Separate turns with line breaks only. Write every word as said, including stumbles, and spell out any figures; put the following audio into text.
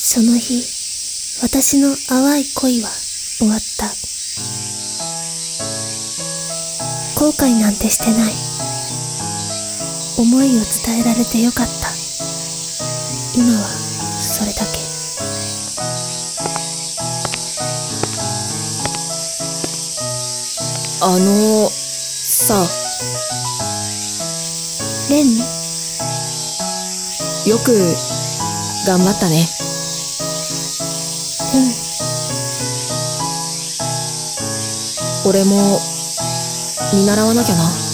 その日、私の淡い恋は終わった。後悔なんてしてない。思いを伝えられてよかった。今はそれだけ。
あのさ、
レン？
よく頑張ったね。
うん。
俺も見習わなきゃな。